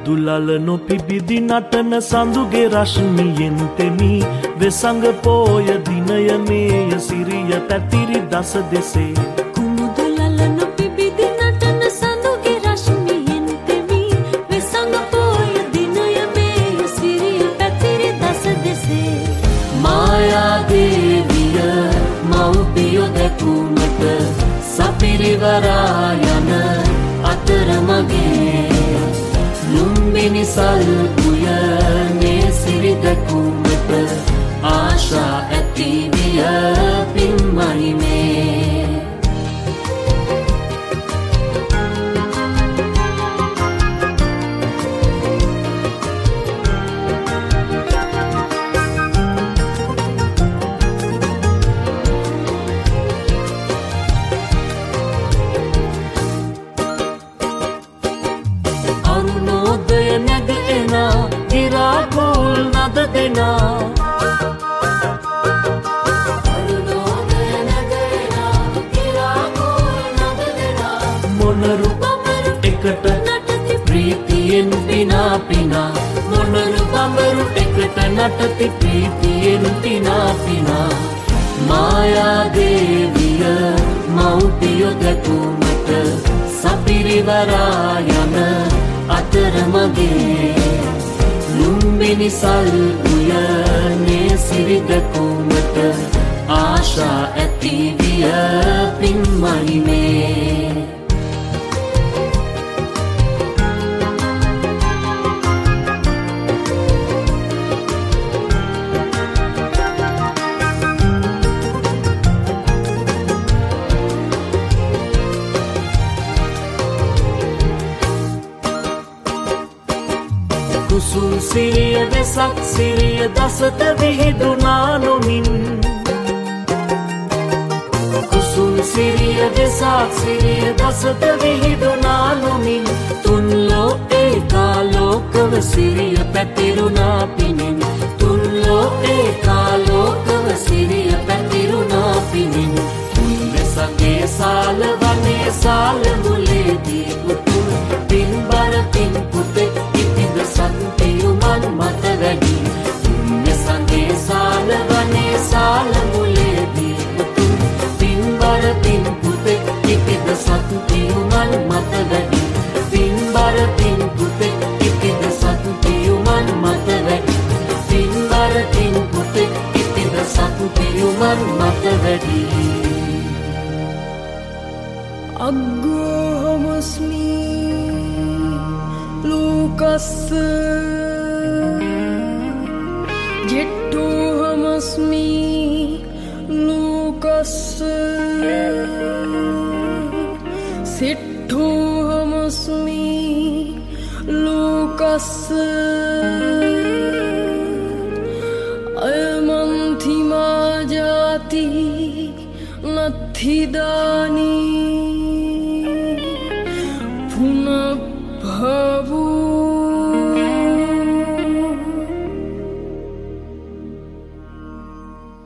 මුදුලල නොපිබිදි නටන සඳුගේ රශ්මියෙන් තෙමි වෙසඟ පෝය දිනය මේය සිරිය පැතිරි දස දෙසේ මුදුලල නොපිබිදි නටන සඳුගේ රශ්මියෙන් තෙමි වෙසඟ පෝය දිනය මේය සිරිය පැතිරි දස දෙසේ මායා දේවිය මව්පියෝ දැකුමට සපිරිවරා යන අතරමගේ ලුම්බිනි සල්පුයනේ සිරි දැකුමට ආශා ඇති විය පින්මහිමේ මොනරු එකට නටති ප්‍රීතියෙන් පිනා පිනා මොනරු බඹරු එකට නටති ප්‍රීතියෙන් පිනා පිනා මායා දේවිය මව්පියෝ දැකුමට සපිරිවරා යන අතරමගේ ලුම්බිනි සල්පුයනේ සිරි දැකුමට ආශා ඇති විය පින්මහිමේ කුසුම් සිරිය වෙසක් සිරිය දසත විහිදුනා නොමින් කුසුම් සිරිය වෙසක් සිරිය දසත විහිදුනා නොමින් තුන්ලෝ ඒකාලෝකව සිරිය පැතිරුණා පිණින් තුන්ලෝ ඒකාලෝකව සිරිය පැතිරුණා පිණින් වෙසගේ සාල වනේ සාල මුලේදී උතුම් පින්බර පින් පුතෙක් සත්පියුමන් මත වැඩි මෙසගේ සාල වනේ සාල මුලේදී උතුම් පින්බර පින් පුතෙක් ඉපිද සත්පියුමන් මත වැඩි පින්බර පින් පුතෙක් ඉපිද සත්පියුමන් මත වැඩි පින්බර පින් පුතෙක් ඉපිද සත්පියුමන් මත වැඩි අග්ගෝහමස්මි ලූකස්ස ජෙට්ටෝහමස්මි ලූකස්ස සිට්ඨෝහමස්මි ලූකස්ස අයමන්තිමා ජාති නත්ථිදානී